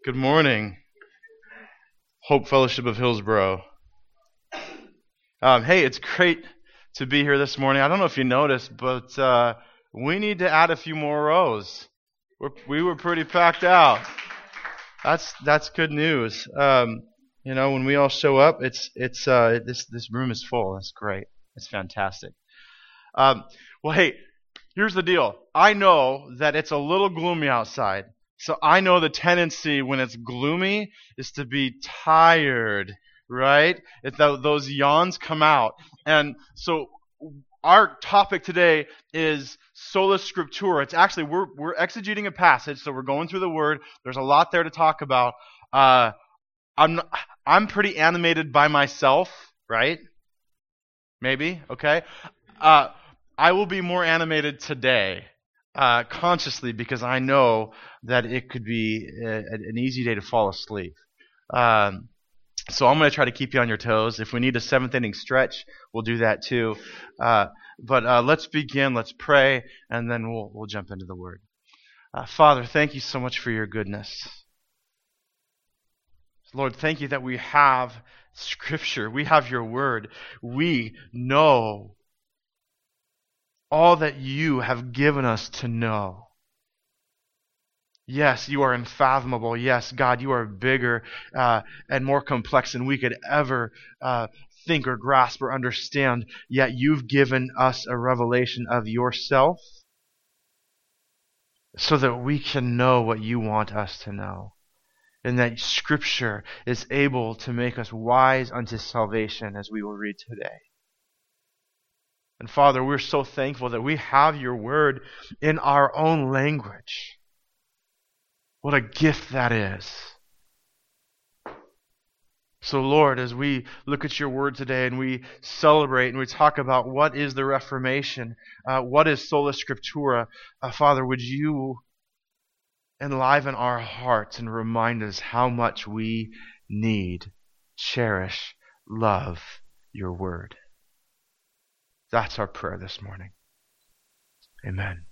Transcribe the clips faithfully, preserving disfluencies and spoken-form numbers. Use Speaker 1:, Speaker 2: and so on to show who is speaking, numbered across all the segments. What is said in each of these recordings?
Speaker 1: Good morning, Hope Fellowship of Hillsboro. Um, hey, it's great to be here this morning. I don't know if you noticed, but uh, we need to add a few more rows. We're, we were pretty packed out. That's that's good news. Um, you know, when we all show up, it's it's uh, this this room is full. That's great. It's fantastic. Um, well, hey, here's the deal. I know that it's a little gloomy outside. So I know the tendency when it's gloomy is to be tired, right? If those yawns come out. And so our topic today is Sola Scriptura. It's actually, we're we're exegeting a passage, so we're going through the Word. There's a lot there to talk about. Uh, I'm I'm pretty animated by myself, right? Maybe, okay? Uh, I will be more animated today. Uh, consciously, because I know that it could be a, an easy day to fall asleep. Um, so I'm going to try to keep you on your toes. If we need a seventh inning stretch, we'll do that too. Uh, but uh, let's begin. Let's pray, and then we'll we'll jump into the Word. Uh, Father, thank you so much for your goodness. Lord, thank you that we have Scripture. We have your Word. We know all that you have given us to know. Yes, you are unfathomable. Yes, God, you are bigger uh, and more complex than we could ever uh, think or grasp or understand. Yet you've given us a revelation of yourself so that we can know what you want us to know. And that Scripture is able to make us wise unto salvation, as we will read today. And Father, we're so thankful that we have your Word in our own language. What a gift that is. So Lord, as we look at your Word today and we celebrate and we talk about what is the Reformation, uh, what is Sola Scriptura, uh, Father, would you enliven our hearts and remind us how much we need, cherish, love your Word. That's our prayer this morning. Amen.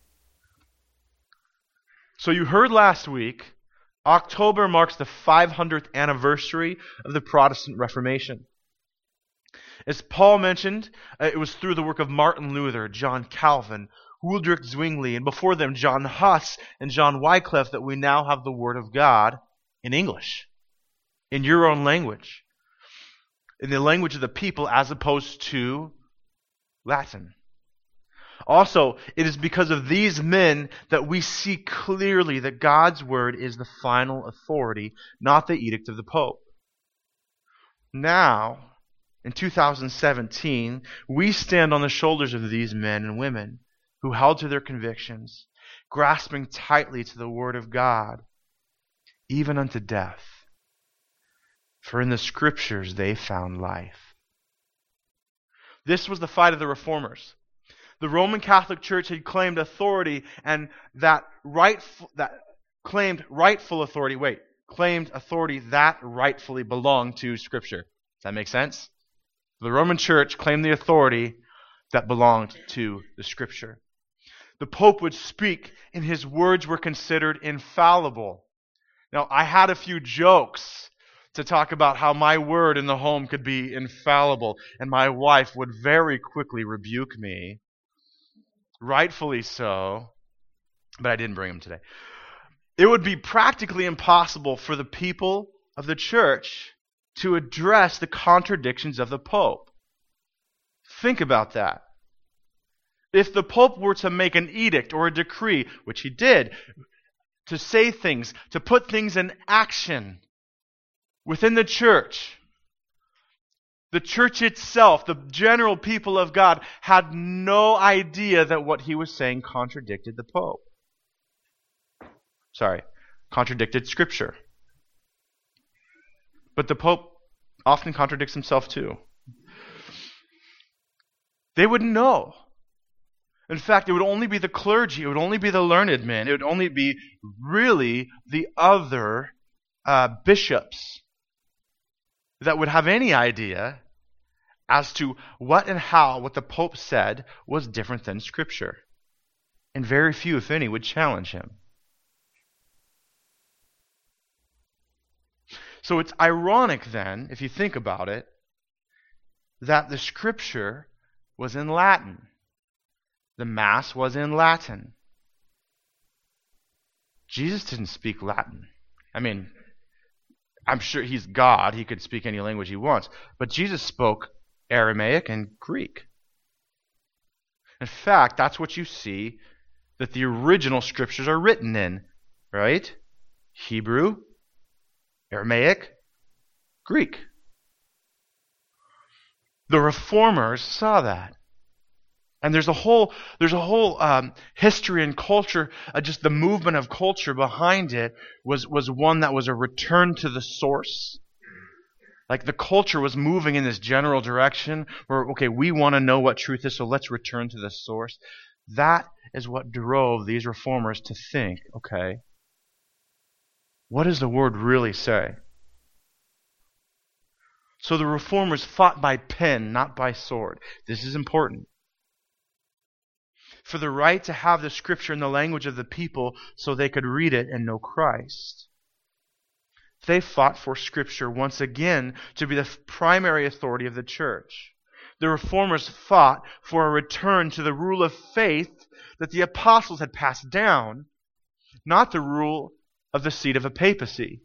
Speaker 1: So you heard last week, October marks the five hundredth anniversary of the Protestant Reformation. As Paul mentioned, it was through the work of Martin Luther, John Calvin, Huldrych Zwingli, and before them John Huss and John Wycliffe that we now have the Word of God in English, in your own language, in the language of the people as opposed to Latin. Also, it is because of these men that we see clearly that God's Word is the final authority, not the edict of the Pope. Now, in two thousand seventeen, we stand on the shoulders of these men and women who held to their convictions, grasping tightly to the Word of God, even unto death. For in the Scriptures they found life. This was the fight of the Reformers. The Roman Catholic Church had claimed authority, and that right that claimed rightful authority. Wait, claimed authority that rightfully belonged to Scripture. Does that make sense? The Roman Church claimed the authority that belonged to the Scripture. The Pope would speak, and his words were considered infallible. Now, I had a few jokes to talk about how my word in the home could be infallible, and my wife would very quickly rebuke me. Rightfully so, but I didn't bring them today. It would be practically impossible for the people of the church to address the contradictions of the Pope. Think about that. If the Pope were to make an edict or a decree, which he did, to say things, to put things in action within the church, the church itself, the general people of God, had no idea that what he was saying contradicted the Pope. Sorry, contradicted Scripture. But the Pope often contradicts himself too. They wouldn't know. In fact, it would only be the clergy, it would only be the learned men, it would only be really the other uh, bishops that would have any idea as to what and how what the Pope said was different than Scripture. And very few, if any, would challenge him. So it's ironic then, if you think about it, that the Scripture was in Latin. The Mass was in Latin. Jesus didn't speak Latin. I mean, I'm sure he's God. He could speak any language he wants. But Jesus spoke Aramaic and Greek. In fact, that's what you see that the original Scriptures are written in, right? Hebrew, Aramaic, Greek. The Reformers saw that. And there's a whole there's a whole um, history and culture, uh, just the movement of culture behind it was, was one that was a return to the source. Like the culture was moving in this general direction where, okay, we want to know what truth is, so let's return to the source. That is what drove these reformers to think, okay, what does the Word really say? So the reformers fought by pen, not by sword. This is important. For the right to have the Scripture in the language of the people so they could read it and know Christ. They fought for Scripture once again to be the primary authority of the church. The reformers fought for a return to the rule of faith that the apostles had passed down, not the rule of the seat of a papacy.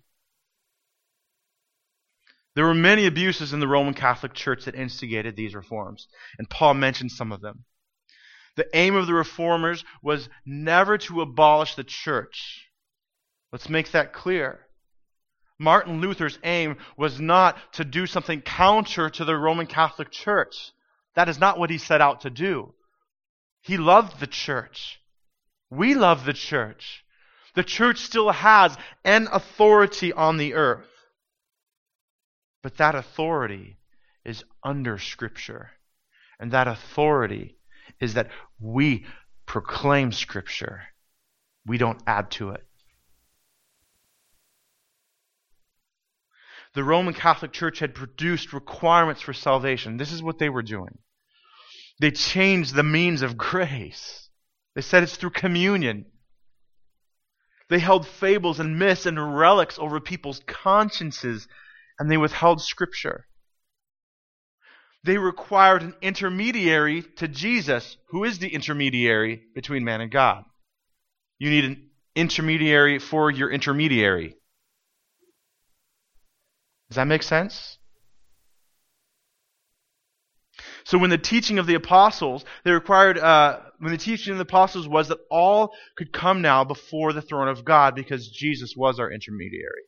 Speaker 1: There were many abuses in the Roman Catholic Church that instigated these reforms, and Paul mentioned some of them. The aim of the reformers was never to abolish the church. Let's make that clear. Martin Luther's aim was not to do something counter to the Roman Catholic Church. That is not what he set out to do. He loved the church. We love the church. The church still has an authority on the earth. But that authority is under Scripture. And that authority is that we proclaim Scripture. We don't add to it. The Roman Catholic Church had produced requirements for salvation. This is what they were doing. They changed the means of grace. They said it's through communion. They held fables and myths and relics over people's consciences, and they withheld Scripture. They required an intermediary to Jesus. Who is the intermediary between man and God? You need an intermediary for your intermediary. Does that make sense? So when the teaching of the apostles, they required, uh, when the teaching of the apostles was that all could come now before the throne of God because Jesus was our intermediary.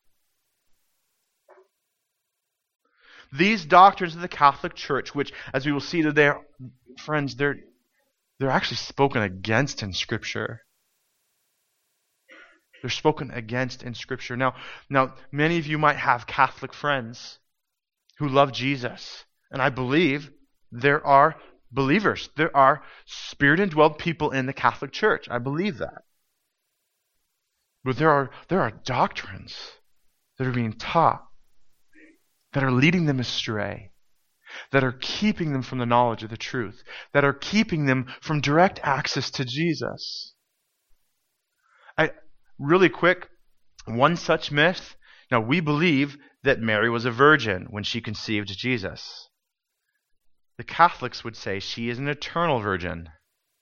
Speaker 1: These doctrines of the Catholic Church, which, as we will see today, friends, they're, they're actually spoken against in Scripture. They're spoken against in Scripture. Now, now, many of you might have Catholic friends who love Jesus. And I believe there are believers. There are Spirit-indwelled people in the Catholic Church. I believe that. But there are, there are doctrines that are being taught that are leading them astray, that are keeping them from the knowledge of the truth, that are keeping them from direct access to Jesus. I, really quick, one such myth. Now, we believe that Mary was a virgin when she conceived Jesus. The Catholics would say she is an eternal virgin.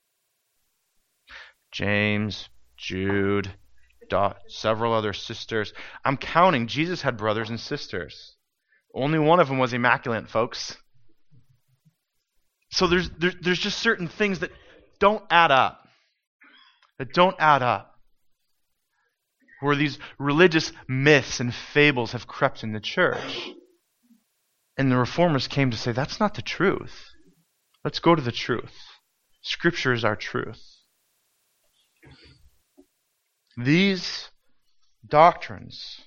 Speaker 1: James, Jude, Dot, several other sisters. I'm counting. Jesus had brothers and sisters. Only one of them was immaculate, folks. So there's there, there's just certain things that don't add up. That don't add up. Where these religious myths and fables have crept in the church. And the reformers came to say, that's not the truth. Let's go to the truth. Scripture is our truth. These doctrines,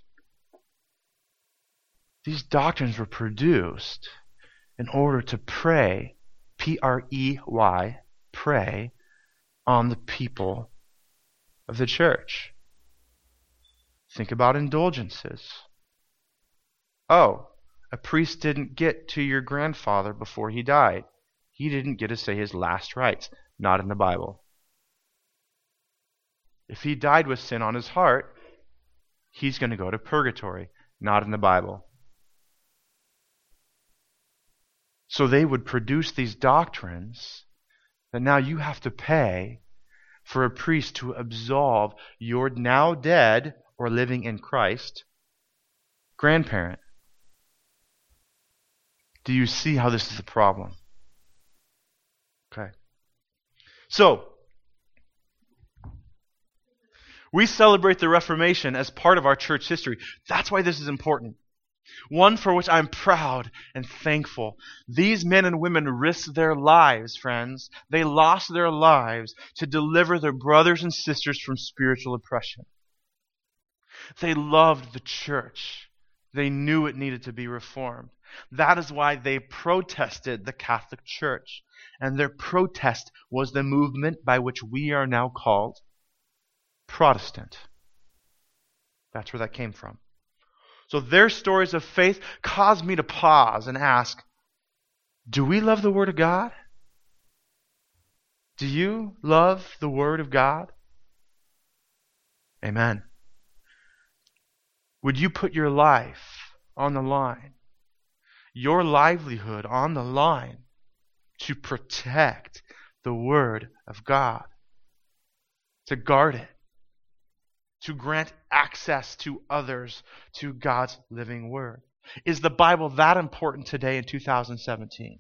Speaker 1: these doctrines were produced in order to prey, P R E Y, prey on the people of the church. Think about indulgences. Oh, a priest didn't get to your grandfather before he died. He didn't get to say his last rites. Not in the Bible. If he died with sin on his heart, he's going to go to purgatory. Not in the Bible. So they would produce these doctrines that now you have to pay for a priest to absolve your now dead or living in Christ grandparent. Do you see how this is a problem? Okay. So, we celebrate the Reformation as part of our church history. That's why this is important. One for which I'm proud and thankful. These men and women risked their lives, friends. They lost their lives to deliver their brothers and sisters from spiritual oppression. They loved the church. They knew it needed to be reformed. That is why they protested the Catholic Church. And their protest was the movement by which we are now called Protestant. That's where that came from. So their stories of faith caused me to pause and ask, do we love the Word of God? Do you love the Word of God? Amen. Would you put your life on the line, your livelihood on the line, to protect the Word of God, to guard it, to grant access to others to God's living Word? Is the Bible that important today in two thousand seventeen?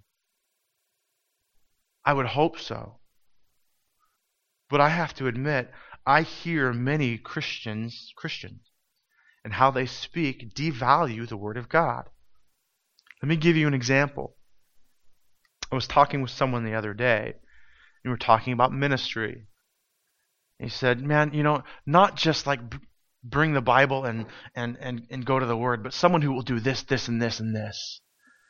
Speaker 1: I would hope so. But I have to admit, I hear many Christians, Christians, and how they speak devalue the Word of God. Let me give you an example. I was talking with someone the other day, and we were talking about ministry. He said, man, you know, not just like b- bring the Bible and, and, and, and go to the Word, but someone who will do this, this, and this, and this.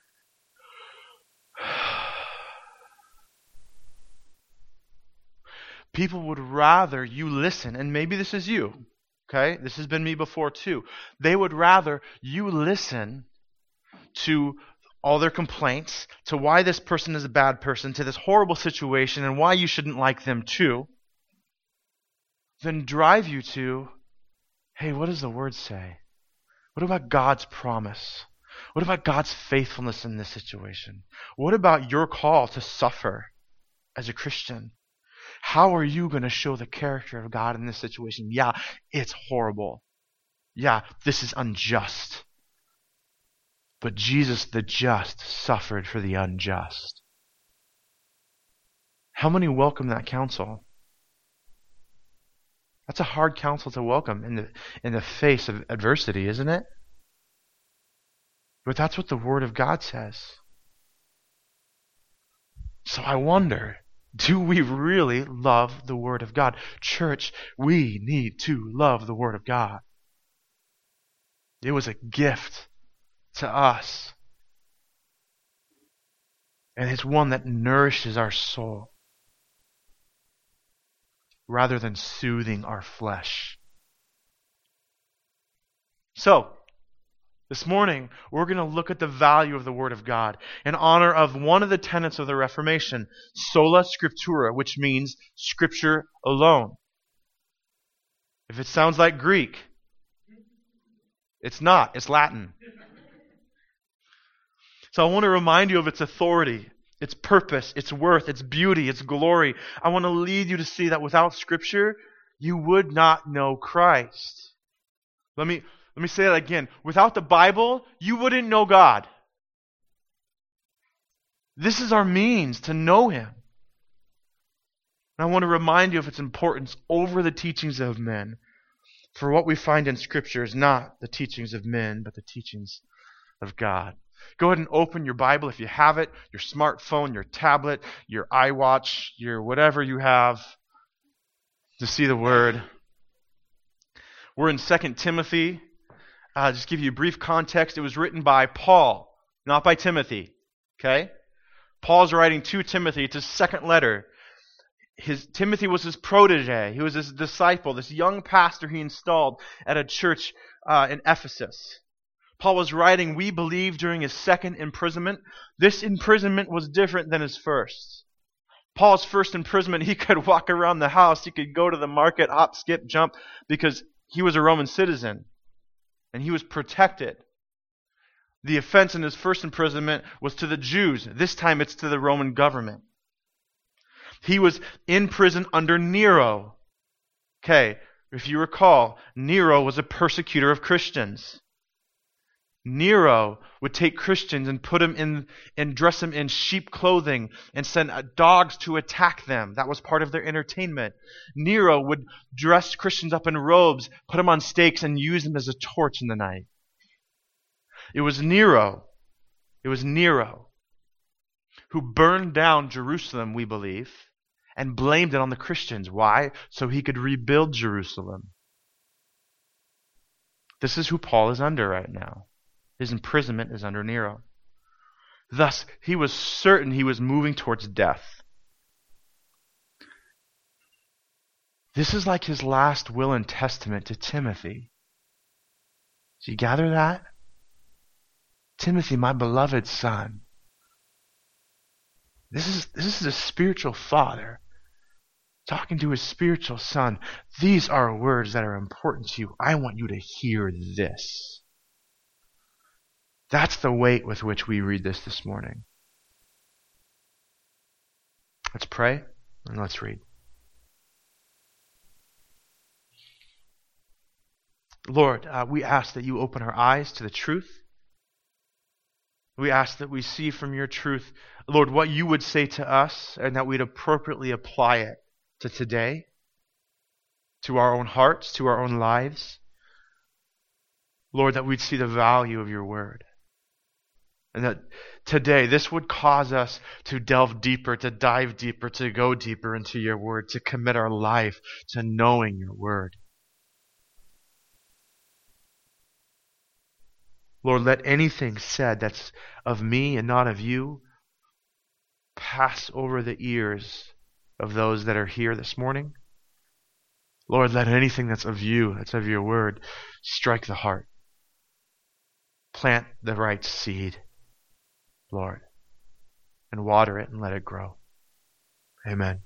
Speaker 1: People would rather you listen, and maybe this is you, okay? This has been me before too. They would rather you listen to all their complaints, to why this person is a bad person, to this horrible situation, and why you shouldn't like them too, than drive you to, hey, what does the Word say? What about God's promise? What about God's faithfulness in this situation? What about your call to suffer as a Christian? How are you going to show the character of God in this situation? Yeah, it's horrible. Yeah, this is unjust. But Jesus, the just, suffered for the unjust. How many welcome that counsel? That's a hard counsel to welcome in the in the face of adversity, isn't it? But that's what the Word of God says. So I wonder, do we really love the Word of God? Church, we need to love the Word of God. It was a gift to us. And it's one that nourishes our soul rather than soothing our flesh. So, this morning, we're going to look at the value of the Word of God in honor of one of the tenets of the Reformation, sola scriptura, which means Scripture alone. If it sounds like Greek, it's not. It's Latin. So I want to remind you of its authority, its purpose, its worth, its beauty, its glory. I want to lead you to see that without Scripture, you would not know Christ. Let me... Let me say that again. Without the Bible, you wouldn't know God. This is our means to know Him. And I want to remind you of its importance over the teachings of men. For what we find in Scripture is not the teachings of men, but the teachings of God. Go ahead and open your Bible if you have it, your smartphone, your tablet, your iWatch, your whatever you have to see the Word. We're in Second Timothy. Uh, just give you a brief context. It was written by Paul, not by Timothy. Okay? Paul's writing to Timothy. It's his second letter. His Timothy was his protege. He was his disciple, this young pastor he installed at a church uh, in Ephesus. Paul was writing, we believe, during his second imprisonment. This imprisonment was different than his first. Paul's first imprisonment, he could walk around the house. He could go to the market, hop, skip, jump, because he was a Roman citizen. and he was protected. The offense in his first imprisonment was to the Jews. This time it's to the Roman government. He was in prison under Nero. Okay, if you recall, Nero was a persecutor of Christians. Nero would take Christians and put them in and dress them in sheep clothing and send dogs to attack them. That was part of their entertainment. Nero would dress Christians up in robes, put them on stakes, and use them as a torch in the night. It was Nero. It was Nero who burned down Jerusalem, we believe, and blamed it on the Christians. Why? So he could rebuild Jerusalem. This is who Paul is under right now. His imprisonment is under Nero. Thus, he was certain he was moving towards death. This is like his last will and testament to Timothy. Do you gather that? Timothy, my beloved son. This is, this is a spiritual father talking to his spiritual son. These are words that are important to you. I want you to hear this. That's the weight with which we read this this morning. Let's pray and let's read. Lord, uh, we ask that you open our eyes to the truth. We ask that we see from your truth, Lord, what you would say to us, and that we'd appropriately apply it to today, to our own hearts, to our own lives. Lord, that we'd see the value of your word. And that today, this would cause us to delve deeper, to dive deeper, to go deeper into your word, to commit our life to knowing your word. Lord, let anything said that's of me and not of you pass over the ears of those that are here this morning. Lord, let anything that's of you, that's of your word, strike the heart. Plant the right seed, Lord, and water it and let it grow. Amen.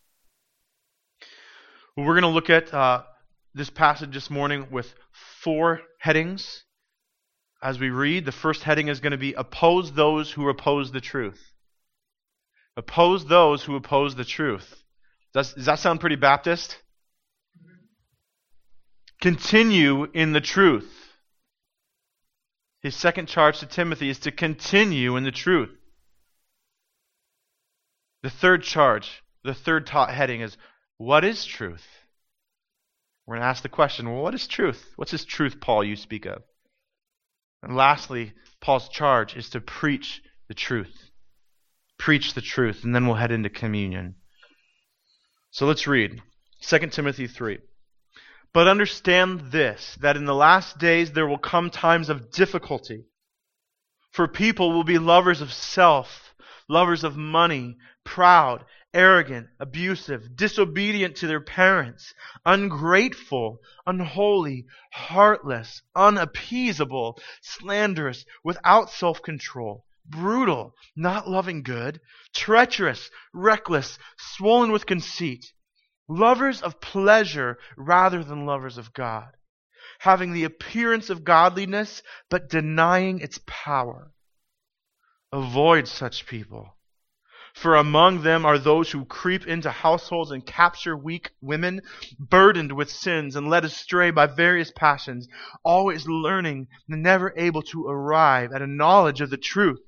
Speaker 1: Well, we're going to look at uh, this passage this morning with four headings. As we read, the first heading is going to be oppose those who oppose the truth. Oppose those who oppose the truth. Does, does that sound pretty Baptist? Continue in the truth. His second charge to Timothy is to continue in the truth. The third charge, the third taught heading is, what is truth? We're going to ask the question, well, what is truth? What's this truth, Paul, you speak of? And lastly, Paul's charge is to preach the truth. Preach the truth, and then we'll head into communion. So let's read Second Timothy three. But understand this, that in the last days there will come times of difficulty. For people will be lovers of self, lovers of money, proud, arrogant, abusive, disobedient to their parents, ungrateful, unholy, heartless, unappeasable, slanderous, without self-control, brutal, not loving good, treacherous, reckless, swollen with conceit, lovers of pleasure rather than lovers of God, having the appearance of godliness but denying its power. Avoid such people. For among them are those who creep into households and capture weak women, burdened with sins and led astray by various passions, always learning and never able to arrive at a knowledge of the truth.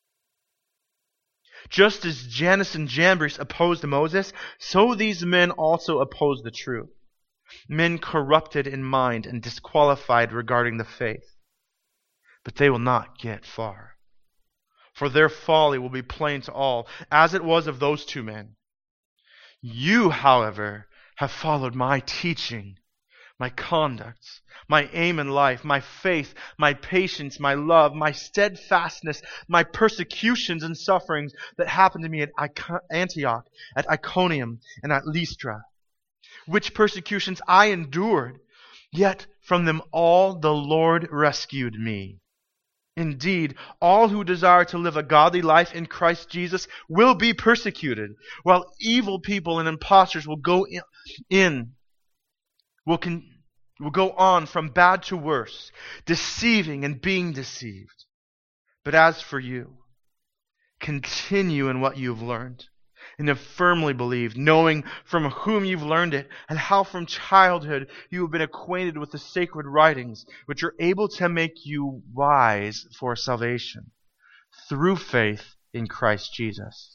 Speaker 1: Just as Jannes and Jambres opposed Moses, so these men also oppose the truth. Men corrupted in mind and disqualified regarding the faith. But they will not get far. For their folly will be plain to all, as it was of those two men. You, however, have followed my teaching, my conduct, my aim in life, my faith, my patience, my love, my steadfastness, my persecutions and sufferings that happened to me at Antioch, at Iconium, and at Lystra, which persecutions I endured, yet from them all the Lord rescued me. Indeed, all who desire to live a godly life in Christ Jesus will be persecuted, while evil people and impostors will go in, in will con- You will go on from bad to worse, deceiving and being deceived. But as for you, continue in what you've learned and have firmly believed, knowing from whom you've learned it, and how from childhood you have been acquainted with the sacred writings, which are able to make you wise for salvation through faith in Christ Jesus.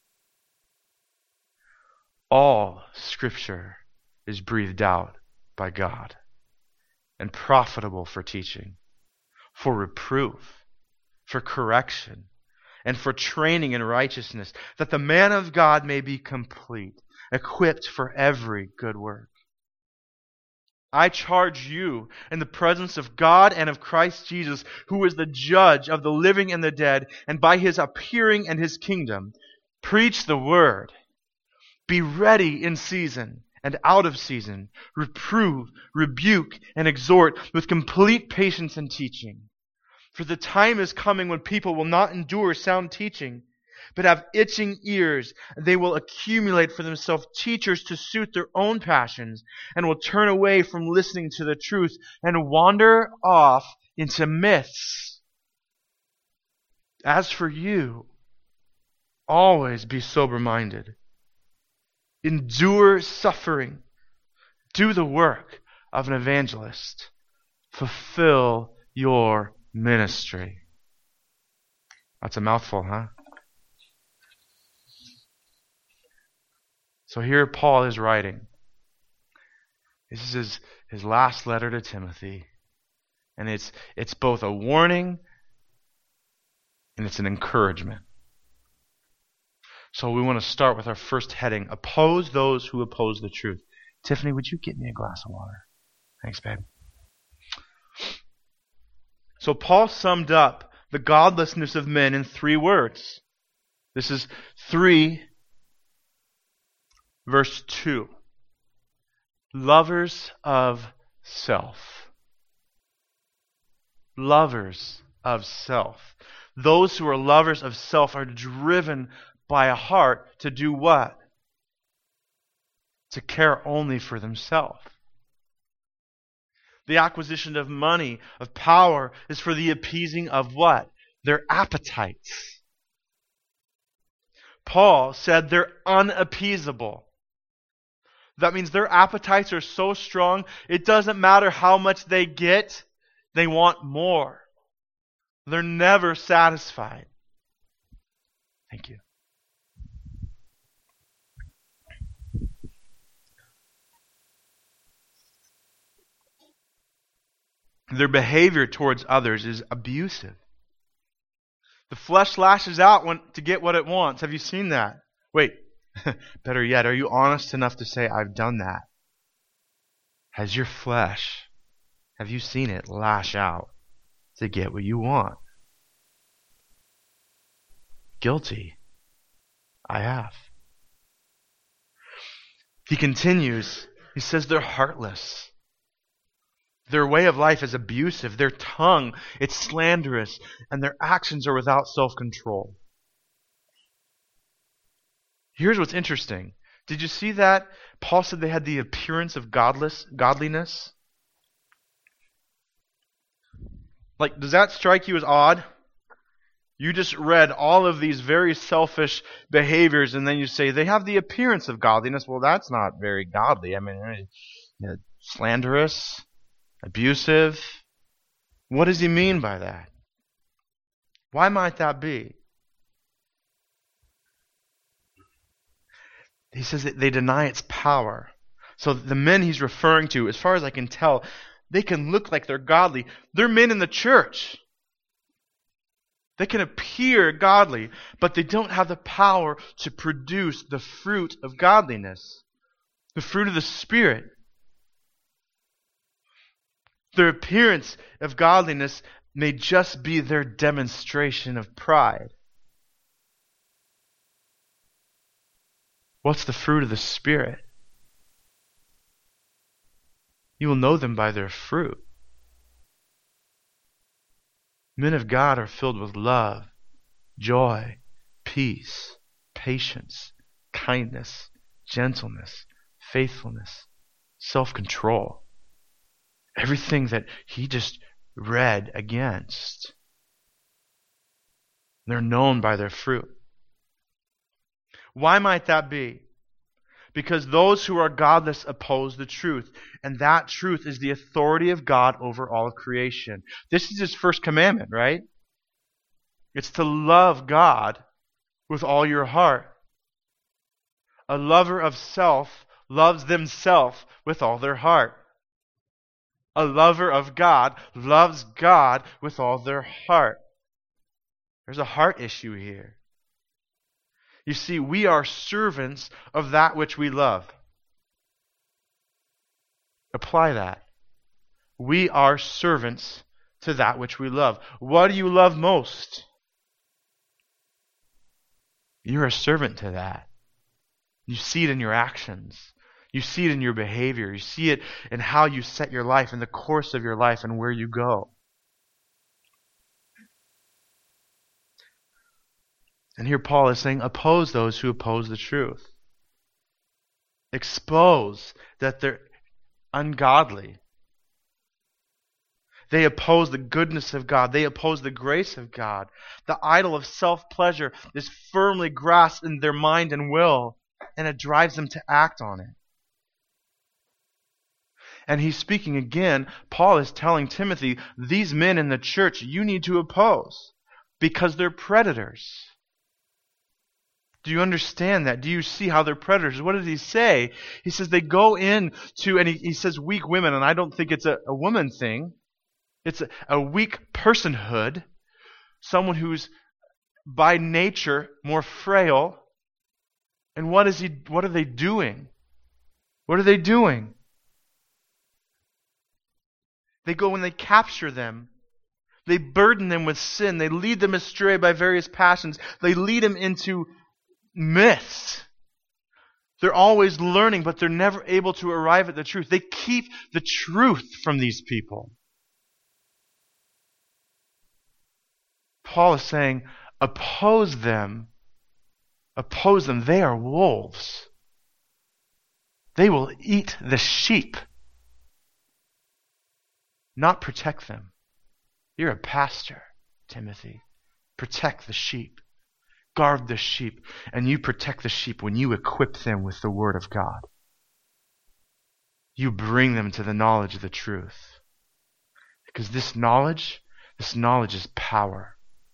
Speaker 1: All Scripture is breathed out by God and profitable for teaching, for reproof, for correction, and for training in righteousness, that the man of God may be complete, equipped for every good work. I charge you in the presence of God and of Christ Jesus, who is the judge of the living and the dead, and by his appearing and his kingdom, preach the word. Be ready in season and out of season. Reprove, rebuke, and exhort with complete patience and teaching. For the time is coming when people will not endure sound teaching, but have itching ears. They will accumulate for themselves teachers to suit their own passions, and will turn away from listening to the truth and wander off into myths. As for you, always be sober-minded. Endure suffering. Do the work of an evangelist. Fulfill your ministry. That's a mouthful, huh? So here Paul is writing. This is his, his last letter to Timothy. And it's it's both a warning and it's an encouragement. So we want to start with our first heading. Oppose those who oppose the truth. Tiffany, would you get me a glass of water? Thanks, babe. So Paul summed up the godlessness of men in three words. This is three, verse two. Lovers of self. Lovers of self. Those who are lovers of self are driven by a heart to do what? To care only for themselves. The acquisition of money, of power, is for the appeasing of what? Their appetites. Paul said they're unappeasable. That means their appetites are so strong, it doesn't matter how much they get, they want more. They're never satisfied. Thank you. Their behavior towards others is abusive. The flesh lashes out when, to get what it wants. Have you seen that? Wait, better yet, are you honest enough to say, I've done that? Has your flesh, have you seen it lash out to get what you want? Guilty. I have. He continues, he says they're heartless. Their way of life is abusive. Their tongue, it's slanderous. And their actions are without self-control. Here's what's interesting. Did you see that? Paul said they had the appearance of godless, godliness. Like, does that strike you as odd? You just read all of these very selfish behaviors and then you say they have the appearance of godliness. Well, that's not very godly. I mean, you know, slanderous. Abusive? What does he mean by that? Why might that be? He says that they deny its power. So the men he's referring to, as far as I can tell, they can look like they're godly. They're men in the church. They can appear godly, but they don't have the power to produce the fruit of godliness, the fruit of the Spirit. Their appearance of godliness may just be their demonstration of pride. What's the fruit of the Spirit? You will know them by their fruit. Men of God are filled with love, joy, peace, patience, kindness, gentleness, faithfulness, self-control. Everything that he just read against. They're known by their fruit. Why might that be? Because those who are godless oppose the truth, and that truth is the authority of God over all of creation. This is his first commandment, right? It's to love God with all your heart. A lover of self loves themselves with all their heart. A lover of God loves God with all their heart. There's a heart issue here. You see, we are servants of that which we love. Apply that. We are servants to that which we love. What do you love most? You're a servant to that. You see it in your actions. You see it in your behavior. You see it in how you set your life, in the course of your life, and where you go. And here Paul is saying, oppose those who oppose the truth. Expose that they're ungodly. They oppose the goodness of God. They oppose the grace of God. The idol of self-pleasure is firmly grasped in their mind and will, and it drives them to act on it. And he's speaking again. Paul is telling Timothy, these men in the church you need to oppose because they're predators. Do you understand that? Do you see how they're predators? What does he say? He says they go in to, and he, he says weak women, and I don't think it's a, a woman thing. It's a, a weak personhood, someone who's by nature more frail. And what is he? What are they doing? What are they doing? They go and they capture them. They burden them with sin. They lead them astray by various passions. They lead them into myths. They're always learning, but they're never able to arrive at the truth. They keep the truth from these people. Paul is saying, oppose them. Oppose them. They are wolves. They will eat the sheep, not protect them. You're a pastor, Timothy. Protect the sheep. Guard the sheep. And you protect the sheep when you equip them with the Word of God. You bring them to the knowledge of the truth. Because this knowledge, this knowledge is power.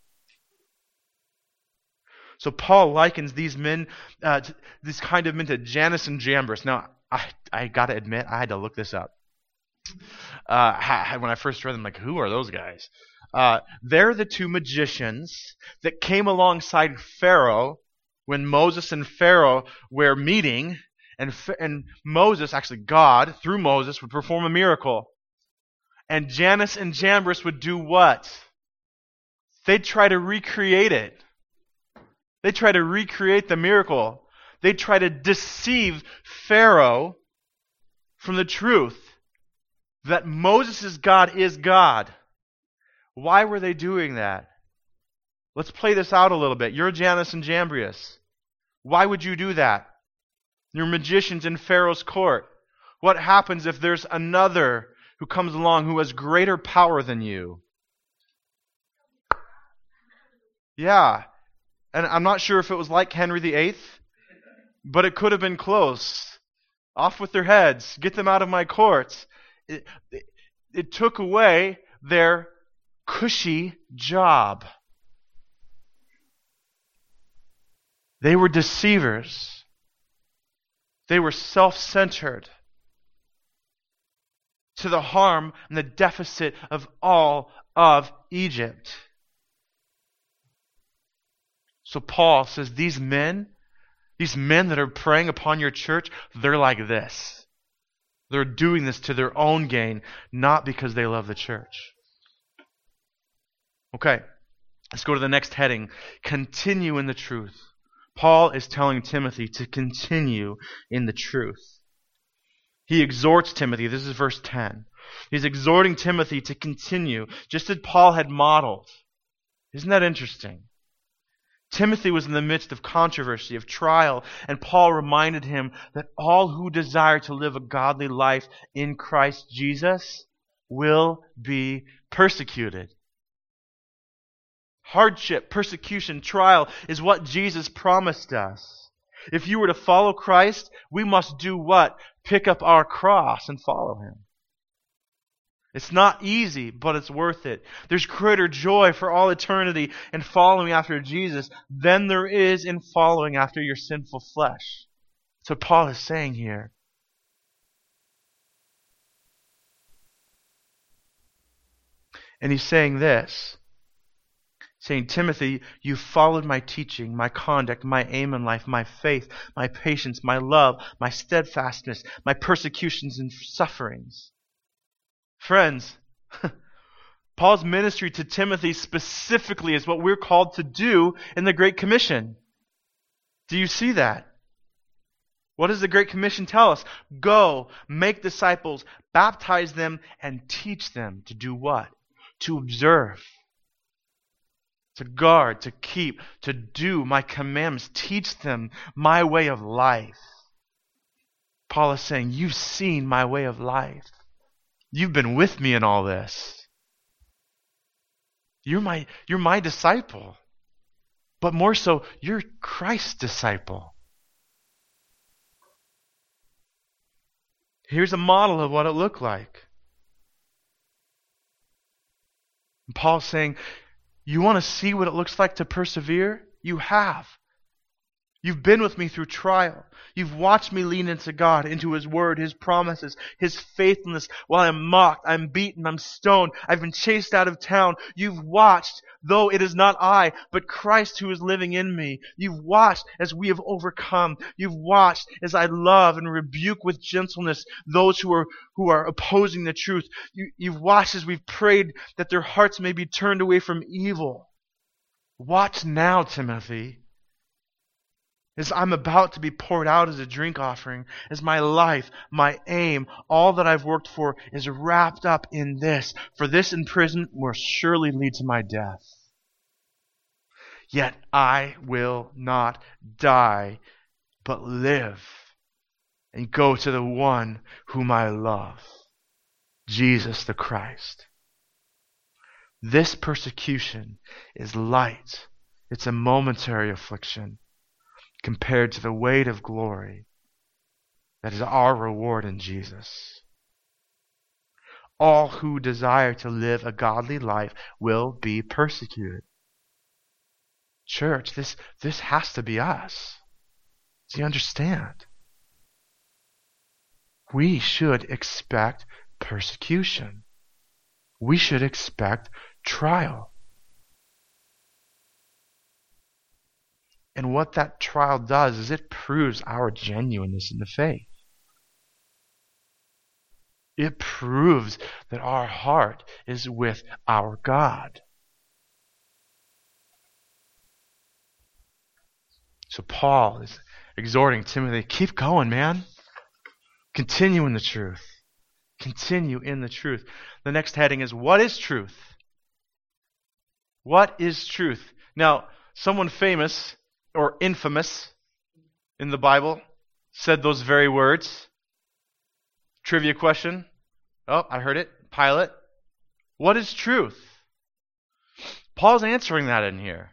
Speaker 1: So Paul likens these men, uh, to, this kind of men to Jannes and Jambres. Now, I, I got to admit, I had to look this up. Uh, when I first read them, like, who are those guys? Uh, they're the two magicians that came alongside Pharaoh when Moses and Pharaoh were meeting, and, and Moses, actually God, through Moses, would perform a miracle. And Jannes and Jambres would do what? They'd try to recreate it. They try to recreate the miracle. They try to deceive Pharaoh from the truth that Moses' God is God. Why were they doing that? Let's play this out a little bit. You're Jannes and Jambres. Why would you do that? You're magicians in Pharaoh's court. What happens if there's another who comes along who has greater power than you? Yeah. And I'm not sure if it was like Henry the Eighth, but it could have been close. Off with their heads. Get them out of my courts. It, it, it took away their cushy job. They were deceivers. They were self-centered to the harm and the deficit of all of Egypt. So Paul says these men, these men that are preying upon your church, they're like this. They're doing this to their own gain, not because they love the church. Okay, let's go to the next heading. Continue in the truth. Paul is telling Timothy to continue in the truth. He exhorts Timothy, this is verse ten. He's exhorting Timothy to continue, just as Paul had modeled. Isn't that interesting? Timothy was in the midst of controversy, of trial, and Paul reminded him that all who desire to live a godly life in Christ Jesus will be persecuted. Hardship, persecution, trial is what Jesus promised us. If you were to follow Christ, we must do what? Pick up our cross and follow Him. It's not easy, but it's worth it. There's greater joy for all eternity in following after Jesus than there is in following after your sinful flesh. That's what Paul is saying here. And he's saying this, saying, Timothy, you followed my teaching, my conduct, my aim in life, my faith, my patience, my love, my steadfastness, my persecutions and sufferings. Friends, Paul's ministry to Timothy specifically is what we're called to do in the Great Commission. Do you see that? What does the Great Commission tell us? Go, make disciples, baptize them, and teach them to do what? To observe, to guard, to keep, to do my commandments. Teach them my way of life. Paul is saying, you've seen my way of life. You've been with me in all this. You're my, you're my disciple. But more so, you're Christ's disciple. Here's a model of what it looked like. And Paul's saying, you want to see what it looks like to persevere? You have. You've been with me through trial. You've watched me lean into God, into His Word, His promises, His faithfulness. While I'm mocked, I'm beaten, I'm stoned, I've been chased out of town. You've watched, though it is not I, but Christ who is living in me. You've watched as we have overcome. You've watched as I love and rebuke with gentleness those who are who are opposing the truth. You, you've watched as we've prayed that their hearts may be turned away from evil. Watch now, Timothy. As I'm about to be poured out as a drink offering, as my life, my aim, all that I've worked for is wrapped up in this. For this imprisonment will surely lead to my death. Yet I will not die, but live and go to the one whom I love, Jesus the Christ. This persecution is light. It's a momentary affliction compared to the weight of glory that is our reward in Jesus. All who desire to live a godly life will be persecuted. Church, this, this has to be us. Do you understand? We should expect persecution. We should expect trial. And what that trial does is it proves our genuineness in the faith. It proves that our heart is with our God. So Paul is exhorting Timothy, keep going, man. Continue in the truth. Continue in the truth. The next heading is, what is truth? What is truth? Now, someone famous or infamous in the Bible said those very words. Trivia question. Oh, I heard it. Pilate. What is truth? Paul's answering that in here.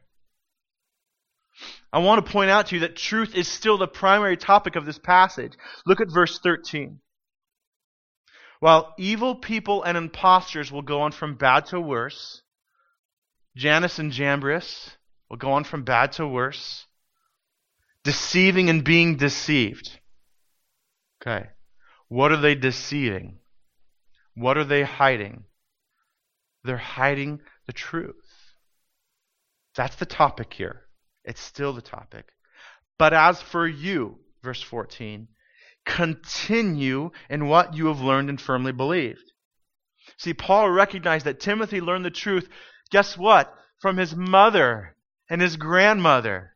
Speaker 1: I want to point out to you that truth is still the primary topic of this passage. Look at verse thirteen. While evil people and impostors will go on from bad to worse, Jannes and Jambres will go on from bad to worse, deceiving and being deceived. Okay. What are they deceiving? What are they hiding? They're hiding the truth. That's the topic here. It's still the topic. But as for you, verse fourteen, continue in what you have learned and firmly believed. See, Paul recognized that Timothy learned the truth, guess what? From his mother and his grandmother.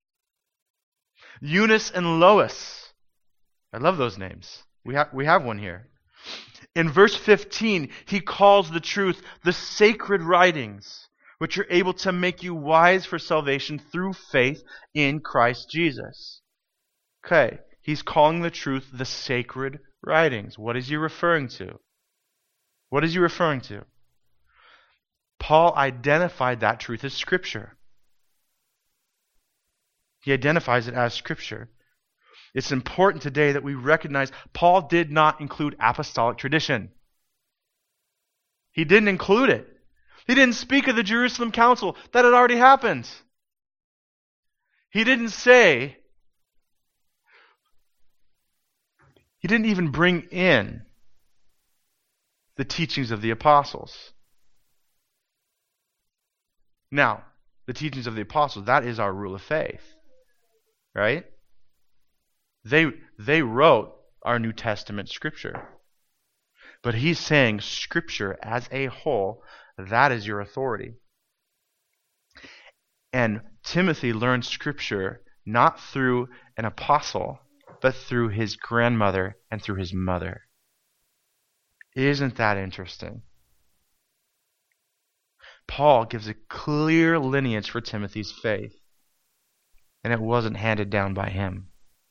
Speaker 1: Eunice and Lois. I love those names. We have, we have one here. In verse fifteen, he calls the truth the sacred writings, which are able to make you wise for salvation through faith in Christ Jesus. Okay, he's calling the truth the sacred writings. What is he referring to? What is he referring to? Paul identified that truth as Scripture. He identifies it as Scripture. It's important today that we recognize Paul did not include apostolic tradition. He didn't include it. He didn't speak of the Jerusalem Council. That had already happened. He didn't say, he didn't even bring in the teachings of the apostles. Now, the teachings of the apostles, that is our rule of faith. Right? They, they wrote our New Testament Scripture. But he's saying Scripture as a whole, that is your authority. And Timothy learned Scripture not through an apostle, but through his grandmother and through his mother. Isn't that interesting? Paul gives a clear lineage for Timothy's faith, and it wasn't handed down by him.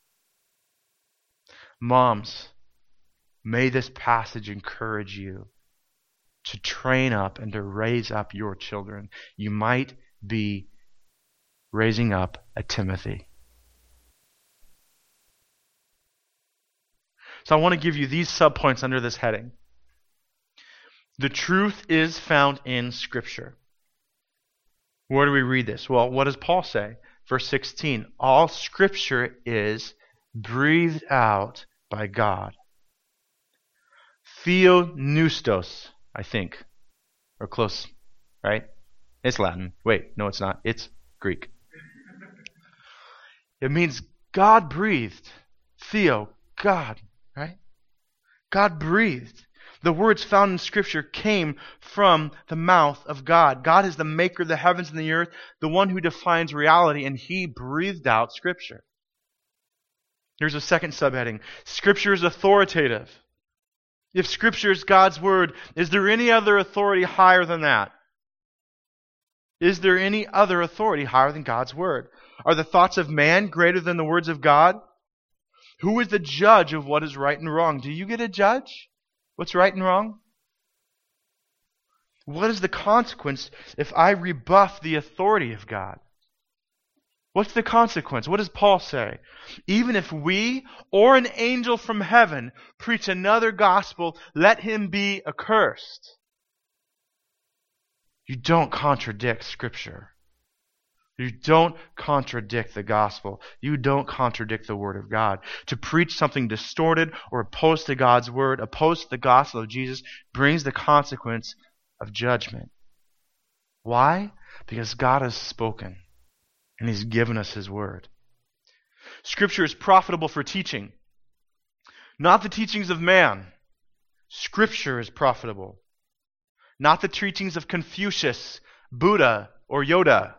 Speaker 1: Moms, may this passage encourage you to train up and to raise up your children. You might be raising up a Timothy. So I want to give you these subpoints under this heading. The truth is found in Scripture. Where do we read this? Well, what does Paul say? Verse sixteen, all Scripture is breathed out by God. Theopneustos, I think. Or close, right? It's Latin. Wait, no it's not. It's Greek. It means God breathed. Theo, God, right? God breathed. The words found in Scripture came from the mouth of God. God is the maker of the heavens and the earth, the one who defines reality, and He breathed out Scripture. Here's a second subheading. Scripture is authoritative. If Scripture is God's Word, is there any other authority higher than that? Is there any other authority higher than God's Word? Are the thoughts of man greater than the words of God? Who is the judge of what is right and wrong? Do you get a judge? What's right and wrong? What is the consequence if I rebuff the authority of God? What's the consequence? What does Paul say? Even if we or an angel from heaven preach another gospel, let him be accursed. You don't contradict Scripture. You don't contradict the gospel. You don't contradict the Word of God. To preach something distorted or opposed to God's Word, opposed to the gospel of Jesus, brings the consequence of judgment. Why? Because God has spoken and He's given us His Word. Scripture is profitable for teaching. Not the teachings of man. Scripture is profitable. Not the teachings of Confucius, Buddha, or Yoda.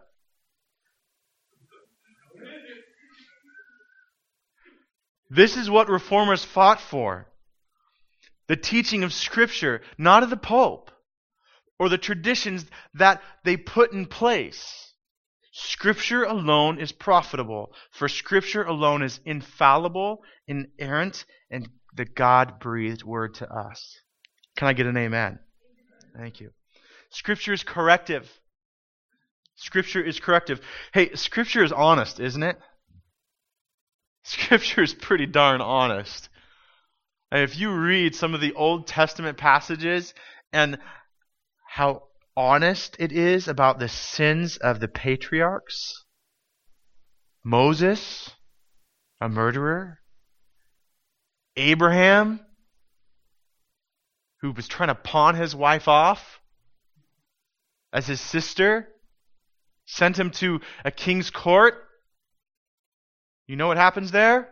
Speaker 1: This is what reformers fought for. The teaching of Scripture, not of the Pope, or the traditions that they put in place. Scripture alone is profitable, for Scripture alone is infallible, inerrant, and the God-breathed Word to us. Can I get an amen? Thank you. Scripture is corrective. Scripture is corrective. Hey, Scripture is honest, isn't it? Scripture is pretty darn honest. And if you read some of the Old Testament passages and how honest it is about the sins of the patriarchs, Moses, a murderer, Abraham, who was trying to pawn his wife off as his sister, sent him to a king's court. You know what happens there?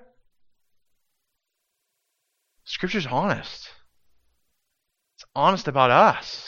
Speaker 1: Scripture's honest. It's honest about us.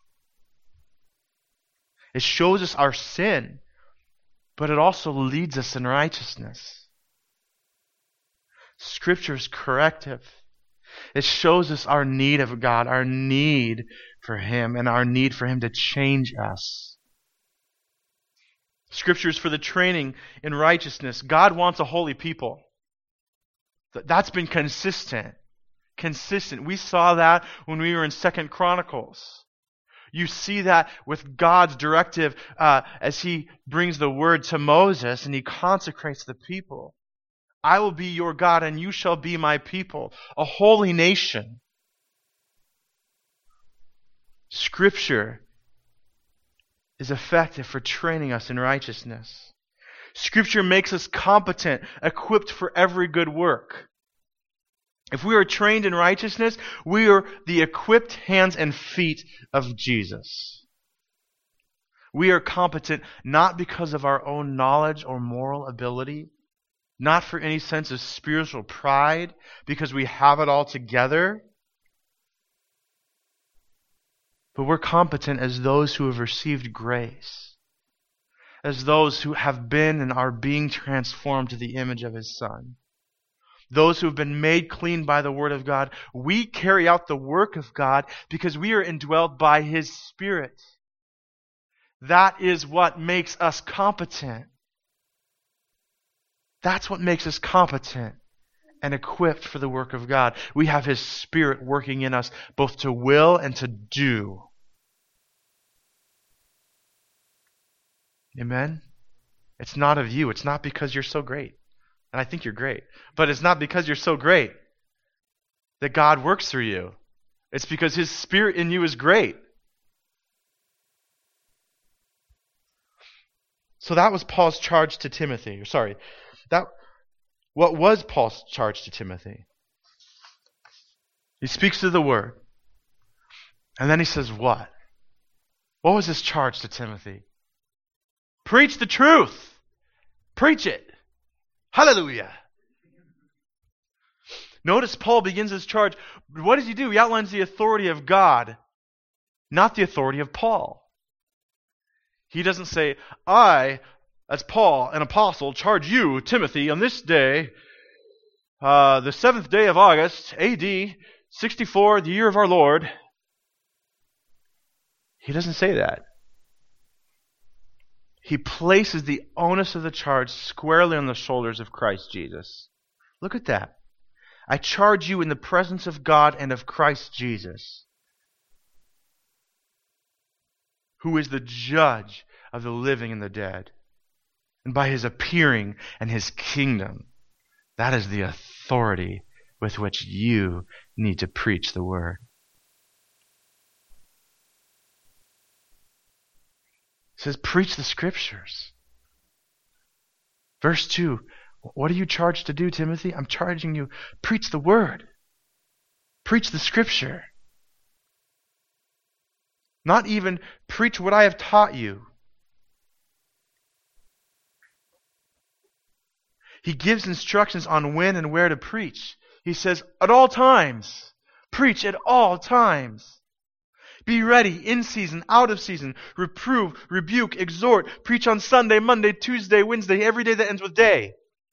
Speaker 1: It shows us our sin, but it also leads us in righteousness. Scripture is corrective. It shows us our need of God, our need for Him, and our need for Him to change us. Scriptures for the training in righteousness. God wants a holy people. That's been consistent. consistent. We saw that when we were in Second Chronicles. You see that with God's directive uh, as he brings the word to Moses and he consecrates the people. I will be your God and you shall be my people, a holy nation. Scripture is effective for training us in righteousness. Scripture makes us competent, equipped for every good work. If we are trained in righteousness, we are the equipped hands and feet of Jesus. We are competent not because of our own knowledge or moral ability, not for any sense of spiritual pride, because we have it all together, but we're competent as those who have received grace, as those who have been and are being transformed to the image of His Son. Those who have been made clean by the Word of God. We carry out the work of God because we are indwelled by His Spirit. That is what makes us competent. That's what makes us competent and equipped for the work of God. We have His Spirit working in us both to will and to do. Amen? It's not of you. It's not because you're so great. And I think you're great. But it's not because you're so great that God works through you. It's because His Spirit in you is great. So that was Paul's charge to Timothy. Sorry. That what was Paul's charge to Timothy? He speaks to the Word. And then he says what? What was his charge to Timothy? Preach the truth. Preach it. Hallelujah. Notice Paul begins his charge. What does he do? He outlines the authority of God, not the authority of Paul. He doesn't say, I, as Paul, an apostle, charge you, Timothy, on this day, uh, the seventh day of August, A D sixty-four, the year of our Lord. He doesn't say that. He places the onus of the charge squarely on the shoulders of Christ Jesus. Look at that. I charge you in the presence of God and of Christ Jesus, who is the judge of the living and the dead. And by His appearing and His kingdom, that is the authority with which you need to preach the word. It says, preach the Scriptures. Verse two, what are you charged to do, Timothy? I'm charging you, preach the word. Preach the Scripture. Not even preach what I have taught you. He gives instructions on when and where to preach. He says, at all times. Preach at all times. Be ready, in season, out of season. Reprove, rebuke, exhort. Preach on Sunday, Monday, Tuesday, Wednesday, every day that ends with day.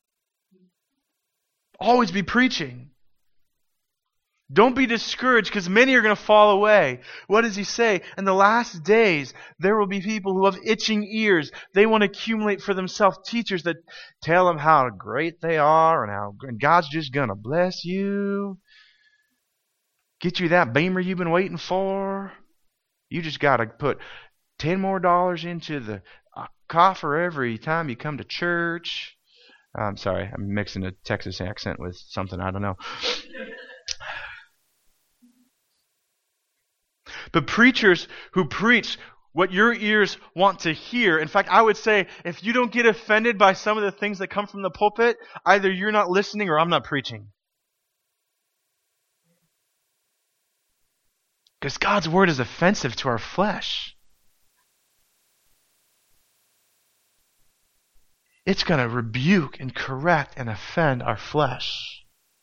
Speaker 1: Always be preaching. Don't be discouraged because many are going to fall away. What does he say? In the last days, there will be people who have itching ears. They want to accumulate for themselves teachers that tell them how great they are and how and God's just going to bless you. Get you that Beamer you've been waiting for. You just got to put ten more dollars into the coffer every time you come to church. I'm sorry, I'm mixing a Texas accent with something I don't know. But preachers who preach what your ears want to hear. In fact, I would say if you don't get offended by some of the things that come from the pulpit, either you're not listening or I'm not preaching. Because God's word is offensive to our flesh. It's going to rebuke and correct and offend our flesh.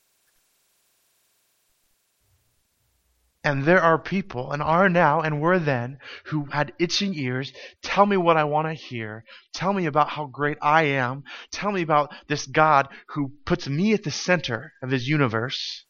Speaker 1: And there are people, and are now, and were then, who had itching ears. Tell me what I want to hear. Tell me about how great I am. Tell me about this God who puts me at the center of His universe.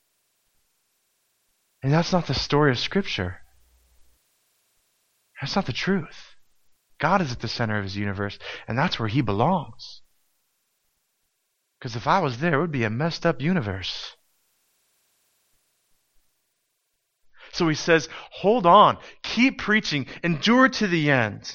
Speaker 1: And that's not the story of Scripture. That's not the truth. God is at the center of His universe, and that's where He belongs. Because if I was there, it would be a messed up universe. So he says, hold on, keep preaching, endure to the end.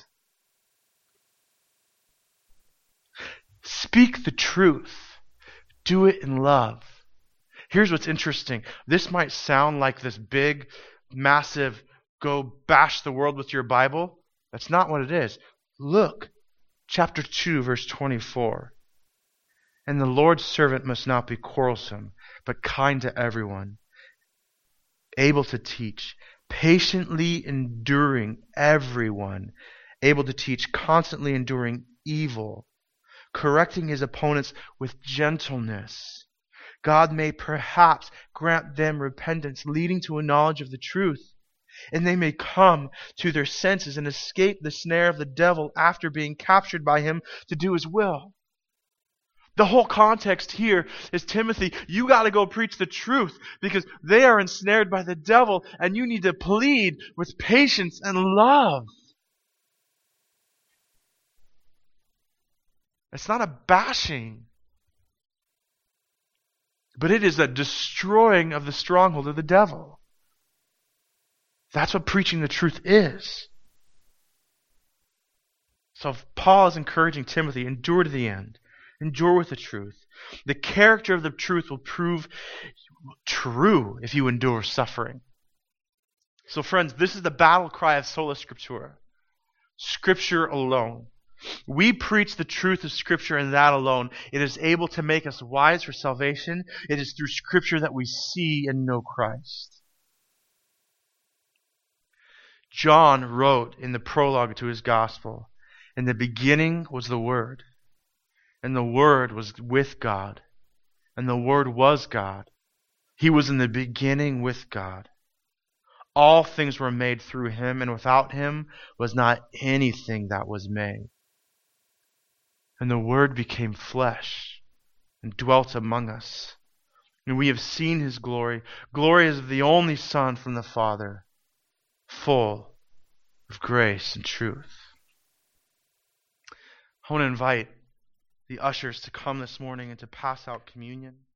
Speaker 1: Speak the truth. Do it in love. Here's what's interesting. This might sound like this big, massive, go bash the world with your Bible. That's not what it is. Look, chapter two, verse twenty-four. And the Lord's servant must not be quarrelsome, but kind to everyone, able to teach, patiently enduring everyone, able to teach, constantly enduring evil, correcting his opponents with gentleness. God may perhaps grant them repentance, leading to a knowledge of the truth, and they may come to their senses and escape the snare of the devil after being captured by him to do his will. The whole context here is, Timothy, you got to go preach the truth because they are ensnared by the devil, and you need to plead with patience and love. It's not a bashing, but it is a destroying of the stronghold of the devil. That's what preaching the truth is. So Paul is encouraging Timothy, endure to the end. Endure with the truth. The character of the truth will prove true if you endure suffering. So friends, this is the battle cry of Sola Scriptura. Scripture alone. We preach the truth of Scripture and that alone. It is able to make us wise for salvation. It is through Scripture that we see and know Christ. John wrote in the prologue to his gospel, "In the beginning was the Word, and the Word was with God, and the Word was God. He was in the beginning with God. All things were made through him, and without him was not anything that was made. And the Word became flesh and dwelt among us. And we have seen his glory. Glory is of the only Son from the Father, full of grace and truth." I want to invite the ushers to come this morning and to pass out communion.